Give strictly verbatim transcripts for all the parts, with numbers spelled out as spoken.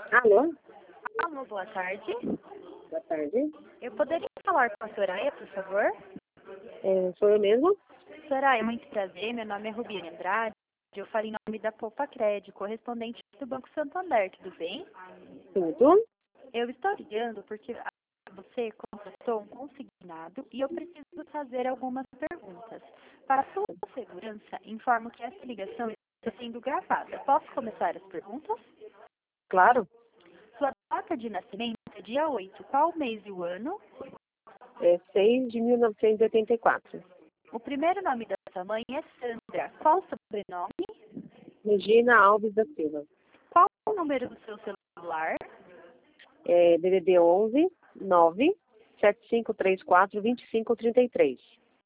Alô? Alô, boa tarde. Boa tarde. Eu poderia falar com a Soraya, por favor? É, sou eu mesmo? Soraya, muito prazer. Meu nome é Rubiane Andrade. Eu falo em nome da Poupa Crédito, correspondente do Banco Santander, tudo bem? Tudo? Eu estou ligando porque você contratou um consignado e eu preciso fazer algumas perguntas. Para sua segurança, informo que essa ligação está sendo gravada. Posso começar as perguntas? Claro. Sua data de nascimento é dia oito. Qual o mês e o ano? É seis de mil novecentos e oitenta e quatro. O primeiro nome da sua mãe é Sandra. Qual o sobrenome? Regina Alves da Silva. Qual o número do seu celular? É D D D onze nove sete cinco três quatro dois cinco três três.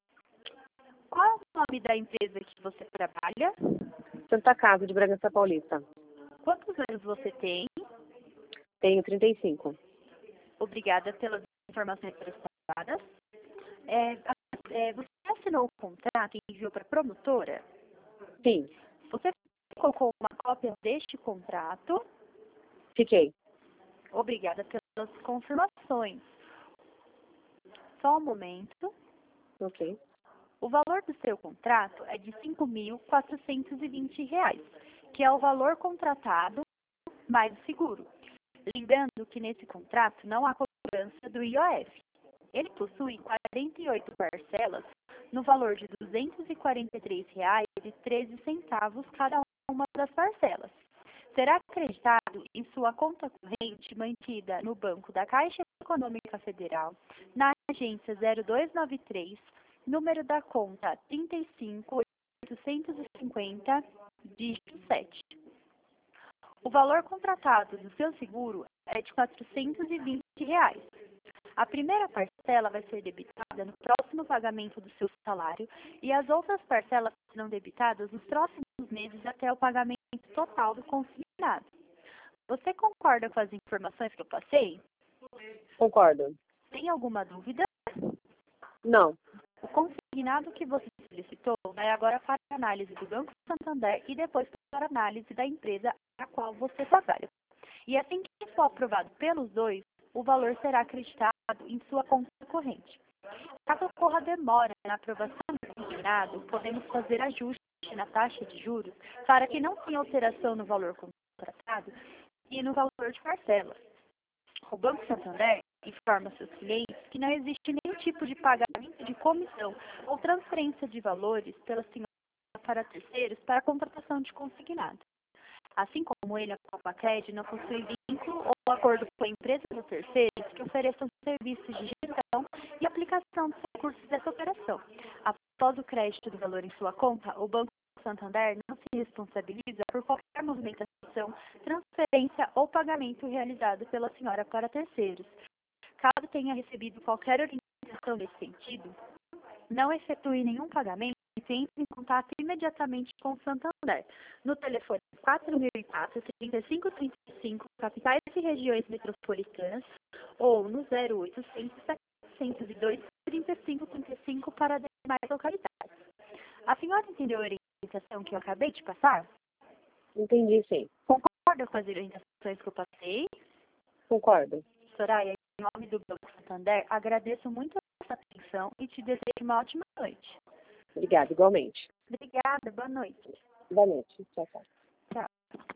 Qual o nome da empresa que você trabalha? Santa Casa de Bragança Paulista. Quantos anos você tem? Tenho trinta e cinco. Obrigada pelas informações prestadas. É, é, você assinou o contrato e enviou para a promotora? Sim, Você colocou uma cópia deste contrato? fiquei. Obrigada pelas confirmações. Só um momento. Ok. O valor do seu contrato é de cinco mil quatrocentos e vinte reais, que é o valor contratado mais o seguro. Lembrando que nesse contrato não há cobrança do I O F. Ele possui quarenta e oito parcelas no valor de duzentos e quarenta e três reais e treze centavos cada uma das parcelas. Será acreditado em sua conta corrente mantida no Banco da Caixa Econômica Federal, na agência zero dois nove três, número da conta trinta e cinco oitocentos e cinquenta, dígito sete. O valor contratado do seu seguro é de quatrocentos e vinte reais. A primeira parcela vai ser debitada no próximo pagamento do seu salário e as outras parcelas serão debitadas nos próximos meses até o pagamento total do consignado. Você concorda com as informações que eu passei? Concordo. Tem alguma dúvida? Não. O consignado que você solicitou vai agora para a análise do Banco Santander e depois para a análise da empresa a qual você trabalha. E assim que for aprovado pelos dois, o valor será acreditado em sua conta corrente. Caso ocorra demora na aprovação do consignado, podemos fazer ajuste na taxa de juros para que não tenha alteração no valor contratado e no valor de parcelas. O Banco Santander informa seus clientes que não existe nenhum tipo de pagamento de comissão ou transferência de valores pela senhora para terceiros para a contratação de consignado. Assim como ele, a Poupa Crédito não possui vínculo ou acordo com a empresa ou terceiros que ofereçam serviços de gestão e aplicação dos recursos dessa operação. Após o crédito do valor em sua conta, o Banco Santander não se responsabiliza por qualquer movimentação, transferência ou pagamento realizado pela senhora para terceiros. Caso tenha recebido qualquer orientação nesse sentido, não efetue nenhum pagamento e entre em contato imediatamente com o Santander, no telefone quatro mil e quatro, trinta e cinco trinta e cinco, capitais e regiões metropolitanas, ou no zero oitocentos, setecentos e dois, trinta e cinco trinta e cinco para demais localidades. A senhora entendeu a orientação que eu acabei de passar? Entendi, sim. Concorda com as orientações que eu passei? Concordo. Soraya, em nome do Banco Santander, agradeço muito a sua atenção e te desejo uma ótima noite. Obrigada, igualmente. Obrigada, boa noite. Boa noite. Tchau, tchau. Tchau.